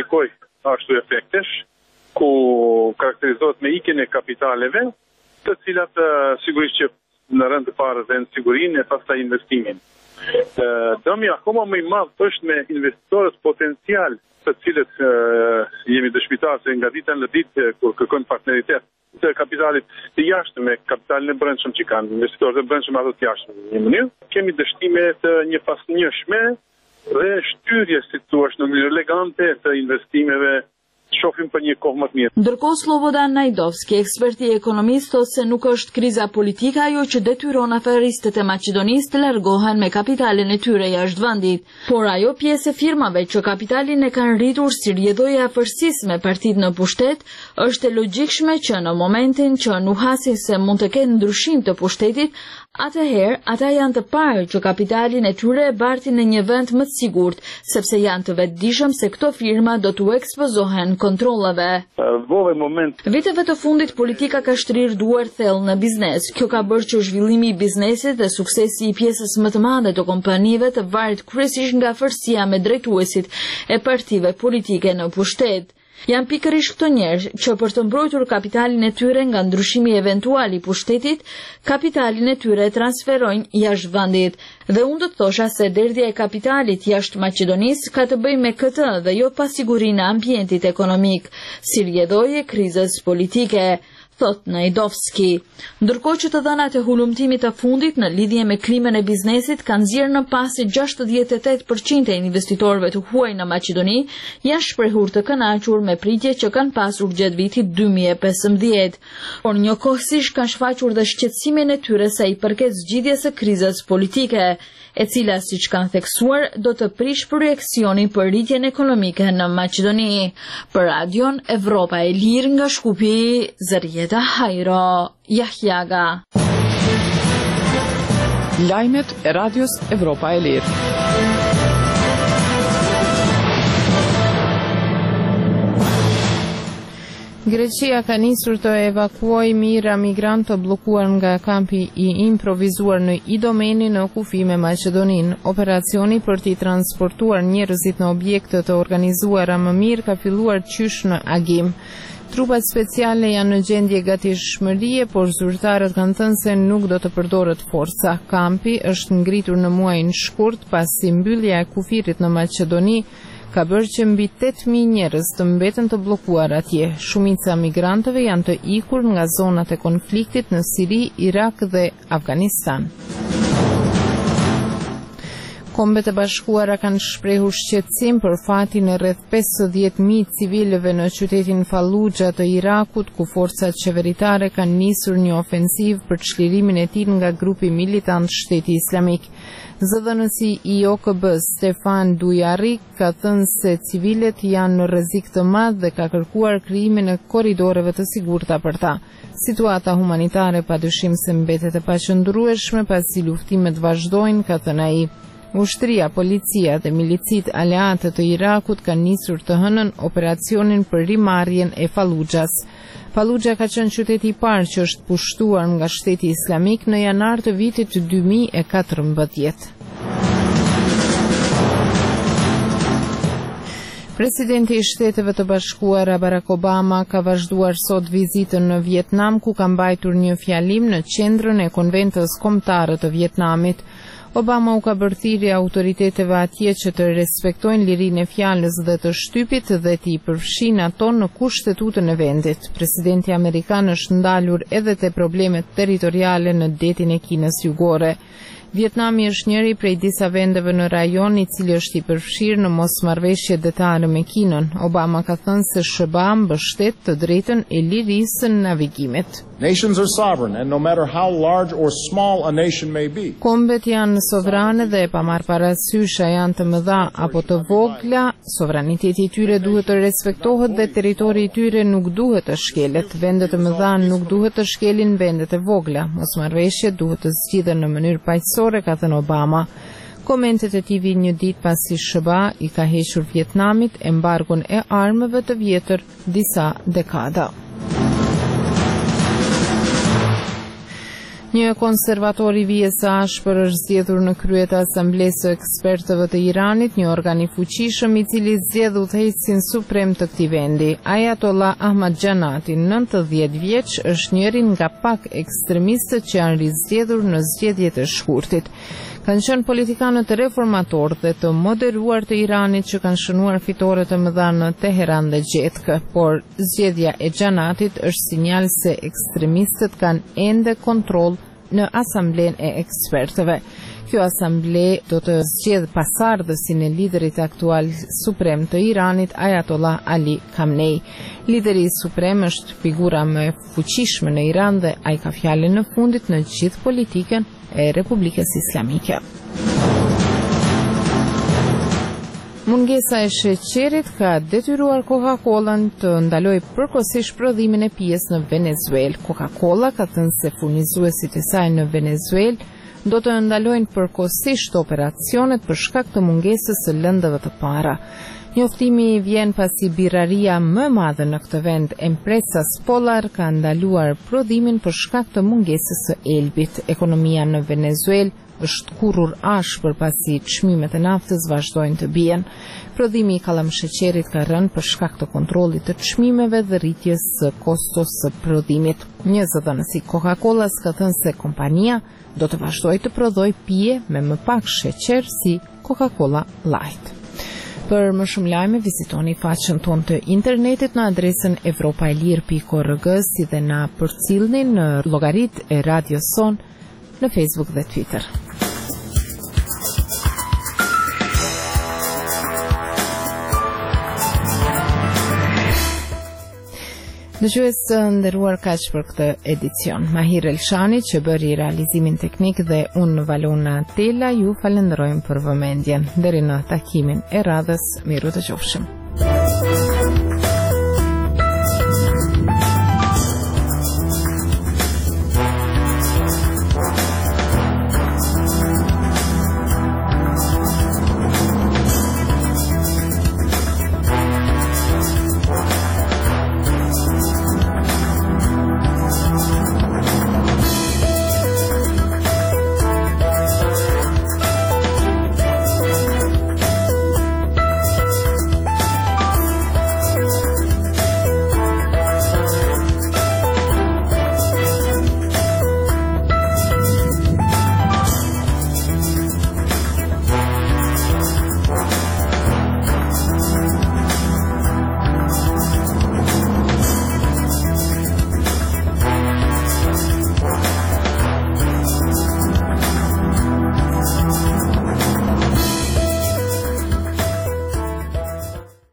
kërkoj ashtu efektesh, ku karakterizohet me ikjen e kapitaleve, të cilat sigurisht që në rënd të parë dhe në sigurinë e pastaj investimin. Dëmi akoma më i madh është me investitorët potencial, të cilët jemi dëshmitar se nga dita në ditë kur kërkojnë partneritet të kapitalit të jashtëm me kapitalin e brendshëm që kanë investitorët e brendshëm ato të jashtëm në një mënyrë. Kemi dështime të një pasnjëshme dhe shtyrje, si thua, në mënyrë elegante të investimeve. Shohim për një kohë më të mirë. Ndërkohë Slobodan Najdovski, eksperti ekonomist, thotë se nuk është kriza politike ajo që detyron aferistët e Maqedonisë të largohen me kapitalin e tyre jashtë vendit, por ajo pjesë e firmave që kapitalin e kanë rritur si rrjedhojë afërsisë me partitë në pushtet, është e logjikshme që në momentin që nuhasin se mund të ketë ndryshim të pushtetit, atëherë ata janë të parë që kapitalin e tyre e bartin në një vend më të sigurt, sepse janë të vetëdijshëm se këto firma do t'u ekspozohen kontrollave. Viteve të fundit politika ka shtrirë duar thellë në biznes. Kjo ka bërë që zhvillimi i biznesit dhe suksesi i pjesës më të madhe të kompanive të varet kryesisht nga afërsia me drejtuesit e partive politike në pushtet. Janë pikërisht këto njerëz që për të mbrojtur kapitalin e tyre nga ndryshimi eventual i pushtetit, kapitalin e tyre transferojnë jashtë vendit. Dhe unë do të thosha se derdhja e kapitalit jashtë Maqedonisë ka të bëjë me këtë dhe jo pasigurinë e ambientit ekonomik, si rrjedhojë e krizës politike, thot Najdovski. Ndërkohë që të dhënat e hulumtimit të fundit në lidhje me klimën e biznesit kanë nxjerrë në pas se 68% e investitorëve të huaj në Maqedoni janë shprehur të kënaqur me pritjet që kanë pasur gjatë vitit 2015, por njëkohësisht kanë shfaqur dhe shqetësimin e tyre sa i përket zgjidhjes së krizës politike, e cila, siç kanë theksuar, do të prish projekcionin për rritjen ekonomike në Maqedoni. Për Radion Evropa e Lirë nga Shkupi, Zarieta Hajro, Jahjaga. Lajmet e Radios Evropa e Lirë. Greqia ka nisur të evakuojë mijëra migrantë të bllokuar nga kampi i improvizuar në Idomeni në kufi me Maqedoninë. Operacioni për t'i transportuar njerëzit në objekte të organizuara më mirë ka filluar qysh në Agim. Trupat speciale janë në gjendje gatishmërie, por zyrtarët kanë thënë se nuk do të përdoret forca. Kampi është ngritur në muajin shkurt pasi mbyllja e kufirit në Maqedoni ka bërë që mbi 8.000 njerëz të mbeten të bllokuar atje. Shumica migrantëve janë të ikur nga zonat e konfliktit në Siri, Irak dhe Afganistan. Kombet e Bashkuara kanë shprehur shqetësim për fatin e rreth 50.000 civilëve në qytetin Fallujah të Irakut, ku forcat qeveritare kanë nisur një ofensivë për çlirimin e tij nga grupi militant Shteti Islamik. Zëdhënësi i OKB-s Stefan Dujarric ka thënë se civilet janë në rrezik të madh dhe ka kërkuar krijimin e korridoreve të sigurta për ta. Situata humanitare padyshim se mbetet e paqëndrueshme pasi luftimet vazhdojnë, ka thënë ai. Ushtria, policia dhe milicit aleate të Irakut kanë nisur të hënën operacionin për rimarrjen e Fallujahs. Fallujah ka qenë qyteti i parë që është pushtuar nga Shteti Islamik në janar të vitit 2014. Presidenti i Shteteve të Bashkuara Barack Obama ka vazhduar sot vizitën në Vietnam, ku ka mbajtur një fjalim në qendrën e konventës kombëtare të Vietnamit. Obama u ka bërthiri autoriteteve atje që të respektojnë lirinë e fjalës dhe të shtypit dhe t'i përfshin ato në kushtetutën e vendit. Presidenti amerikan është ndalur edhe te problemet territoriale në detin e Kinës Jugore. Vietnami është njëri prej disa vendeve në rajon i cili është i përfshirë në mosmarrëveshje detare me Kinën. Obama ka thënë se SBA mbështet të drejtën e lirisë së navigimit. Nations are sovereign, and no matter how large or small a nation may be. Kombet janë sovrane dhe pa marrë parasysh a janë të mëdha apo të vogla, sovraniteti i tyre duhet të respektohet dhe territori i tyre nuk duhet të shkelet. Vendet e mëdha nuk duhet të shkelin vendet e vogla. Mosmarrëveshjet duhet të zgjidhen në mënyrë paqësore, ka thënë Obama. Komentet e tij vijnë një ditë pasi SBA i ka hequr Vietnamit embargon e armëve të vjetër disa dekada. Një konservator i vijes së ashpër është zgjedhur në krye të Asamblesë së Ekspertëve të Iranit, një organ i fuqishëm i cili zgjedh udhëheqësin suprem të këtij vendi. Ayatollah Ahmadjanati, 90 vjeç, është njëri nga pak ekstremistët që janë rizgjedhur në zgjedhjet e shkurtit. Kanë qenë politikanët reformatorë dhe të moderuar të Iranit që kanë shënuar fitore të mëdha në Teheran dhe Gjetkë, por zgjedhja e Xhanatit është sinjal se ekstremistët kanë ende kontroll në Asamblenë e Ekspertëve. Kjo asamble do të zgjedh pasardhësin e liderit aktual suprem të Iranit, Ayatollah Ali Khamenei. Lideri suprem është figura më e fuqishme në Iran dhe ai ka fjalën në fundit në gjithë politikën e Republikës Islamike. Mungesa e sheqerit ka detyruar Coca-Colën të ndalojë përkohësisht prodhimin e pijes në Venezuelë. Coca-Cola ka thënë se furnizuesit e saj në Venezuelë do të ndalojnë përkohësisht operacionet për shkak të mungesës së lëndëve të para. Njoftimi vjen pasi birraria më e madhe në këtë vend, Empresas Polar, ka ndaluar prodhimin për shkak të mungesës së elbit. Ekonomia në Venezuelë është kurrur ashpër pasi çmimet e naftës vazhdojnë të bien. Prodhimi i kallamsheqerit ka rënë për shkak të kontrollit të çmimeve dhe rritjes së kostos së prodhimit. Një zëdhënës i Coca-Colas ka thënë se kompania do të vazhdojë të prodhojë pije me më pak sheqer si Coca-Cola Light. Për më shumë lajme, vizitoni faqen tonë të internetit në adresën europaelir.org, si dhe na përcillni në llogaritë e radios son në Facebook dhe Twitter. Dëgjues të nderuar, kaq për këtë edicion. Mahir Elshani që bëri realizimin teknik dhe unë Valona Tela ju falenderojmë për vëmendjen. Deri në takimin e radhës, miru të qofshim.